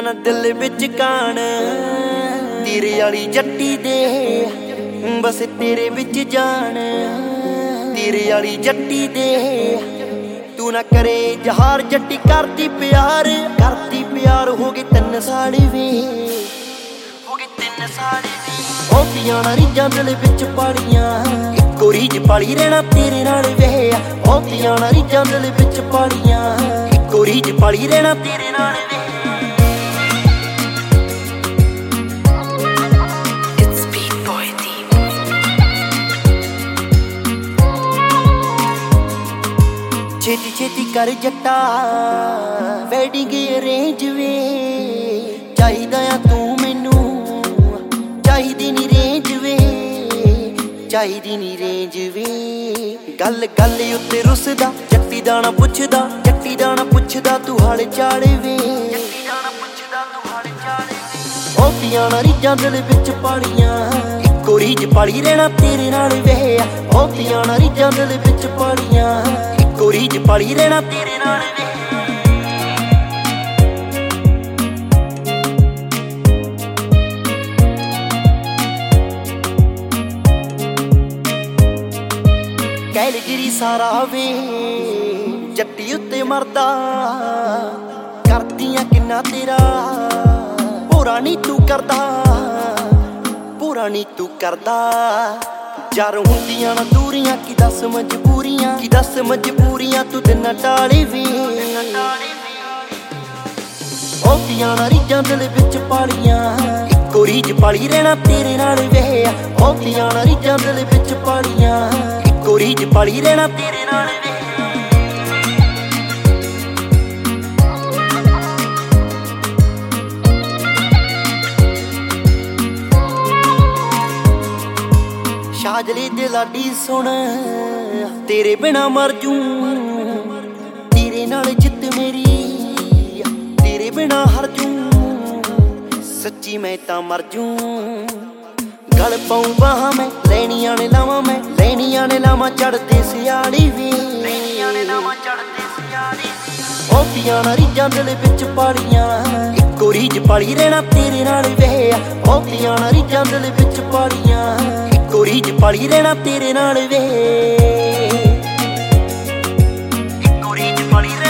ਨਾ ਦਿਲ ਵਿੱਚ ਕਾਣ ਤੇਰੇ ਵਾਲੀ ਜੱਟੀ ਦੇ ਬਸ ਤੇਰੇ ਵਿੱਚ ਜਾਣ ਤੇਰੇ ਵਾਲੀ ਜੱਟੀ ਦੇ ਤੂੰ ਨਾ ਕਰੇ ਜਹਾਰ ਜੱਟੀ ਕਰਦੀ ਪਿਆਰ ਹੋ ਗਏ 3 ਸਾਲ ਵੇ ਹੋ ਗਏ 3 ਸਾਲ ਵੇ ਉਹ ਪੀਆਂ ਨਾ ਰੀਝਾਂ ਦਿਲ ਵਿੱਚ ਪਾਲੀਆਂ ਇੱਕੋ ਰੀਝ ਪਾਲੀ ਰਹਿਣਾ ਤੇਰੇ ਨਾਲ ਵੇ ਉਹ ਪੀਆਂ ਨਾ ਰੀਝਾਂ ਦਿਲ ਵਿੱਚ ਪਾਲੀਆਂ ਇੱਕੋ ਰੀਝ ਪਾਲੀ ਰਹਿਣਾ ਤੇਰੇ ਨਾਲ ਵੇ ਛੇਤੀ ਛੇਤੀ ਕਰ ਜੱਟਾ ਵੈਡਿੰਗ ਅਰੇਂਜ ਵੇ ਚਾਹੀਦਾ ਆ ਤੂੰ ਮੈਨੂੰ ਚਾਹੀਦੀ ਨੀ ਰੇਂਜ ਵੇ ਚਾਹੀਦੀ ਨੀ ਰੇਂਜ ਵੇ ਗੱਲ ਗੱਲ ਉੱਤੇ ਰੁੱਸਦਾ ਜੱਟੀ ਦਾ ਨਾ ਪੁੱਛਦਾ ਤੂੰ ਹਾਲ ਚਾਲ ਵੇ ਜੱਟੀ ਦਾ ਨਾ ਪੁੱਛਦਾ ਤੂੰ ਹਾਲ ਚਾਲ ਵੇ ਉਹ ਪੀਆਂ ਨਾ ਰੀਝਾਂ ਦਿਲ ਵਿੱਚ ਪਾਲੀਆਂ ਇੱਕੋ ਰੀਝ ਪਾਲੀ ਰਹਿਣਾ ਤੇਰੇ ਨਾਲ ਵੇ ਉਹ ਪੀਆਂ ਨਾ ਰੀਝਾਂ ਦਿਲ ਵਿੱਚ ਪਾਲੀਆਂ ਇੱਕੋ ਰੀਝ ਪਾਲੀ ਰਹਿਣਾ ਤੇਰੇ ਨਾਲ ਵੇ ਕੈਲਗਰੀ ਸਾਰਾ ਵੇ ਜੱਟੀ ਉੱਤੇ ਮਰਦਾ ਕਰਦੀਆਂ ਕਿੰਨਾ ਤੇਰਾ ਪੂਰਾ ਨੀ ਤੂੰ ਕਰਦਾ ਯਾਰ ਹੁੰਦੀਆਂ ਨਾ ਦੂਰੀਆਂ ਕੀ ਦੱਸ ਮਜਬੂਰੀਆਂ ਤੂੰ ਦਿਨ ਟਾਲੀ ਵੀ ਉਹ ਪੀਆਂ ਨਾ ਰੀਝਾਂ ਦਿਲ ਵਿੱਚ ਪਾਲੀਆਂ ਇੱਕੋ ਰੀਝ ਪਾਲੀ ਰਹਿਣਾ ਤੇਰੇ ਨਾਲ ਵੇ ਉਹ ਪੀਆਂ ਨਾ ਰੀਝਾਂ ਦਿਲ ਵਿੱਚ ਪਾਲੀਆਂ ਇੱਕੋ ਰੀਝ ਪਾਲੀ ਰਹਿਣਾ ਤੇਰੇ ਨਾਲ ਵੇ ਸ਼ਾਜਲੀ ਦੇ ਲਾਡੀ ਸੁਣ ਤੇਰੇ ਬਿਨਾ ਮਰ ਜੂ ਤੇਰੇ ਨਾਲ ਜਿੱਤ ਮੇਰੀ ਤੇਰੇ ਬਿਨਾ ਹਰ ਜੂ ਸੱਚੀ ਮੈਂ ਤਾਂ ਮਰ ਜੂ ਗਲ ਪਾਉਂ ਬਾਹਾਂ ਮੈਂ ਲੈਣੀਆਂ ਨੇ ਲਾਵਾਂ ਚੜਦੇ ਸਿਆੜੀ ਵੀ ਉਹ ਪੀਆਂ ਨਾ ਰੀਝਾਂ ਦਿਲ ਵਿੱਚ ਪਾਲੀਆਂ ਇੱਕੋ ਰੀਝ ਪਾਲੀ ਰਹਿਣਾ ਤੇਰੇ ਨਾਲ ਵੇ ਉਹ ਪੀਆਂ ਨਾ ਰੀਝਾਂ ਦਿਲ ਵਿੱਚ ਪਾਲੀਆਂ ਇੱਕੋ ਰੀਝ ਪਾਲੀ ਰਹਿਣਾ ਤੇਰੇ ਨਾਲ ਵੇ ਇੱਕੋ ਰੀਝ ਪਾਲੀ